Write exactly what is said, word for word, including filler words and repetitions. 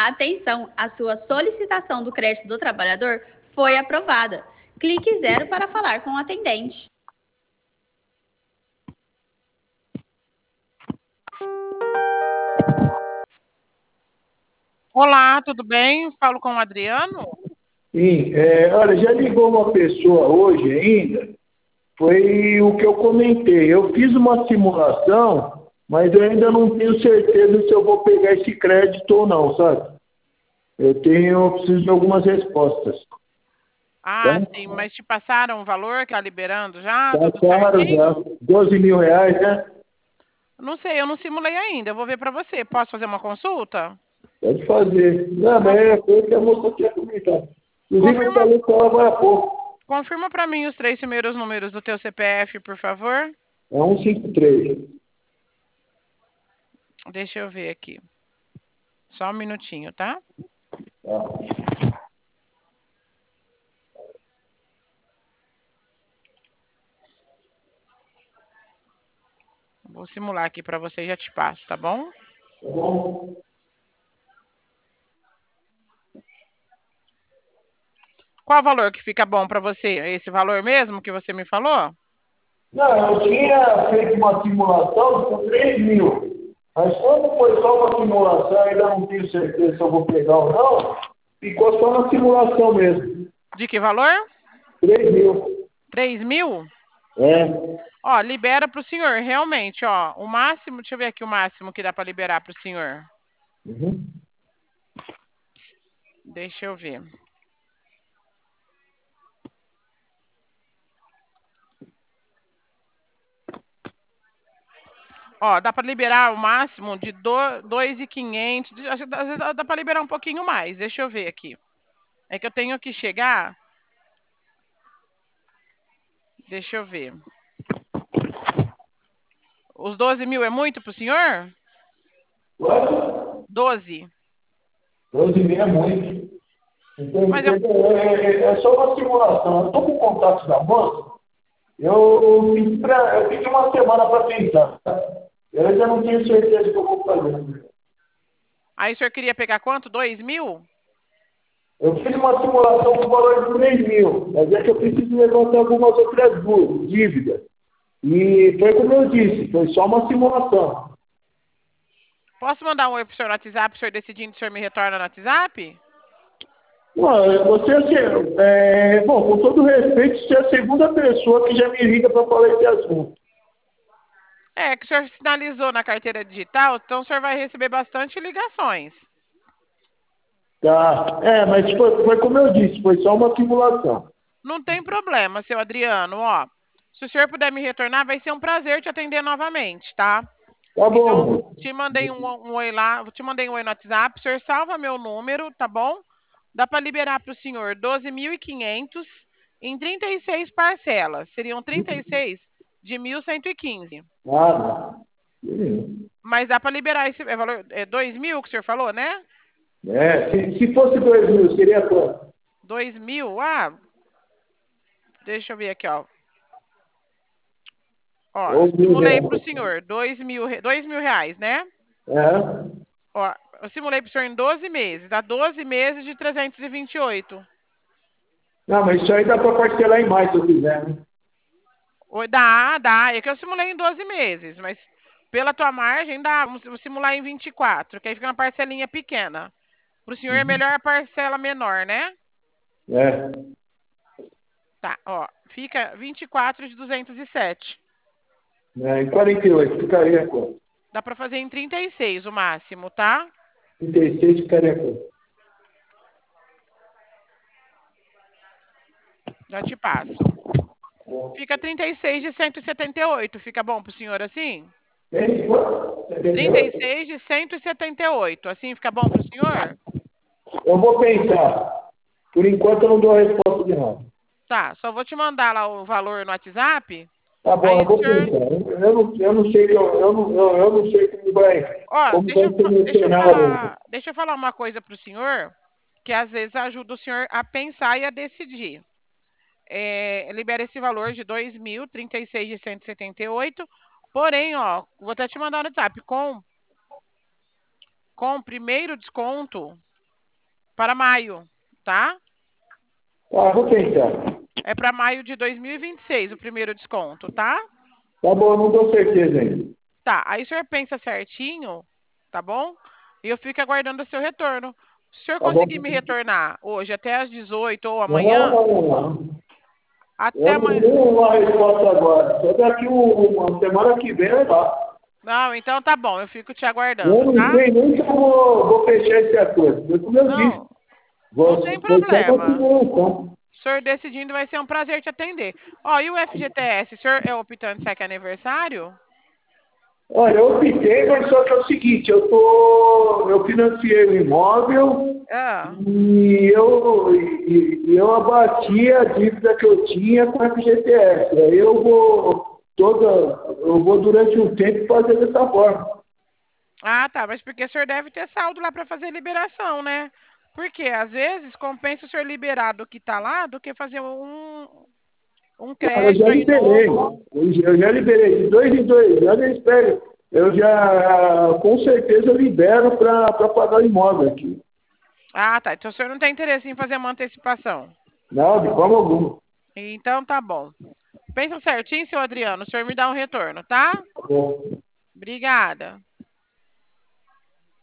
Atenção, a sua solicitação do crédito do trabalhador foi aprovada. Clique zero para falar com o atendente. Olá, tudo bem? Falo com o Adriano? Sim, é, olha, já ligou uma pessoa hoje ainda, foi o que eu comentei. Eu fiz uma simulação, mas eu ainda não tenho certeza se eu vou pegar esse crédito ou não, sabe? Eu tenho, eu preciso de algumas respostas. Ah, Tá? sim, mas te passaram o valor que está liberando já? Tá Tudo claro certinho? já, doze mil reais, né? Não sei, eu não simulei ainda, eu vou ver para você. Posso fazer uma consulta? Pode fazer. Não, mas é coisa que a moça tinha comentado. Inclusive, eu Confirma, falei com ela agora há pouco. confirma para mim os três primeiros números do teu C P F, por favor. É cento e cinquenta e três. Deixa eu ver aqui. Só um minutinho, tá? Tá. Vou simular aqui para você e já te passo, tá bom? Tá bom? Qual o valor que fica bom para você? É esse valor mesmo que você me falou? Não, eu tinha feito uma simulação com três mil. Mas como foi só uma simulação, ainda não tenho certeza se eu vou pegar ou não, ficou só na simulação mesmo. De que valor? três mil. três mil? É. Ó, libera para o senhor, realmente, ó. O máximo, deixa eu ver aqui o máximo que dá para liberar para o senhor. Uhum. Deixa eu ver. Ó, dá para liberar o máximo de dois mil e quinhentos. Às vezes dá para liberar um pouquinho mais. Deixa eu ver aqui. É que eu tenho que chegar. Deixa eu ver. Os doze mil é muito para o senhor? Quanto? doze. doze mil é muito. Então, Mas eu. é, é, é só uma simulação. Eu estou com o contato da moça. Eu pedi, pra, eu pedi uma semana para pensar. Eu ainda não tenho certeza que eu vou fazer. Aí o senhor queria pegar quanto? dois mil? Eu fiz uma simulação com valor de três mil, mas é que eu preciso levantar algumas outras duas dívidas. E foi como eu disse, foi só uma simulação. Posso mandar um oi pro senhor no WhatsApp, o senhor decidindo se o senhor me retorna no WhatsApp? Bom, você, assim, é, bom, com todo respeito, você é a segunda pessoa que já me liga para falar esse assunto. É, que o senhor sinalizou na carteira digital, então o senhor vai receber bastante ligações. Tá, é, mas foi, foi como eu disse, foi só uma simulação. Não tem problema, seu Adriano, ó. Se o senhor puder me retornar, vai ser um prazer te atender novamente, tá? Tá Então, bom. te mandei um, um oi lá, te mandei um oi no WhatsApp, o senhor salva meu número, tá bom? Dá para liberar para o senhor doze mil e quinhentos em trinta e seis parcelas. Seriam trinta e seis de mil cento e quinze. Nada. Beleza. Mas dá para liberar esse é, valor, é dois mil que o senhor falou, né? É, se, se fosse dois mil, seria quanto? dois mil? Ah, deixa eu ver aqui, ó. Ó, Ou mil simulei para o reais. senhor dois mil, re- dois mil reais, né? É. Ó, eu simulei para o senhor em doze meses. Dá doze meses de trezentos e vinte e oito. Não, mas isso aí dá para parcelar em mais se eu quiser, né? Oi, dá, dá. É que eu simulei em doze meses, mas pela tua margem dá. Vamos simular em vinte e quatro, que aí fica uma parcelinha pequena. Para o senhor é melhor a parcela menor, né? É. Tá, ó. Fica vinte e quatro de duzentos e sete. É, em quarenta e oito ficaria quanto? Dá para fazer em trinta e seis o máximo, tá? trinta e seis ficaria quanto? Já te passo. Fica trinta e seis de cento e setenta e oito. Fica bom pro senhor assim? Tem quanto? trinta e setenta e oito? seis de cento e setenta e oito. Assim fica bom pro senhor? Eu vou pensar. Por enquanto eu não dou a resposta de nada. Tá, só vou te mandar lá o valor no WhatsApp. Tá bom, Aí eu o vou senhor. pensar. Eu, eu não, eu não sei, eu, eu, não, eu, eu não sei como vai, Ó, como deixa vai eu, ser fa- meu deixa eu cenário. falar, deixa eu falar uma coisa pro senhor, que às vezes ajuda o senhor a pensar e a decidir. É, libera esse valor de dois mil, trinta e seis de cento e setenta e oito. Porém, ó, vou até te mandar no WhatsApp. Com, com o primeiro desconto, para maio, tá? Ah, vou pensar. É para maio de dois mil e vinte e seis o primeiro desconto, tá? Tá bom, não dou certeza ainda. Tá, aí o senhor pensa certinho, tá bom? E eu fico aguardando o seu retorno. Se o senhor Tá bom? conseguir me retornar hoje até às dezoito ou Não, amanhã, não, não. até Eu não amanhã. tenho uma resposta agora. Só daqui um- uma semana que vem eu lá. Não, então tá bom, eu fico te Eu aguardando, não tá? sei nem se eu vou, vou fechar esse acordo. Foi como eu disse. Não, não Vou tem fechar uma problema. simulação. O senhor decidindo vai ser um prazer te atender. Ó, e o F G T S, o senhor é optante S E C aniversário? Olha, eu optei, mas só que é o seguinte, eu tô. Eu financiei o imóvel Ah, e eu, e, e eu abati a dívida que eu tinha com a F G T S. Aí eu vou toda. Eu vou durante um tempo fazer dessa forma. ah, tá, mas porque o senhor deve ter saldo lá para fazer liberação, né? Porque às vezes compensa o senhor liberar do que tá lá do que fazer um, um Não, eu já crédito aí liberei. novo. Eu já eu já liberei. De dois em dois anos eu espero. Eu já, com certeza, eu libero para pagar o imóvel aqui. Ah, tá. Então o senhor não tem interesse em fazer uma antecipação. Não, de forma alguma. Então tá bom. Pensa certinho, seu Adriano. O senhor me dá um retorno, tá? Tá bom. Obrigada.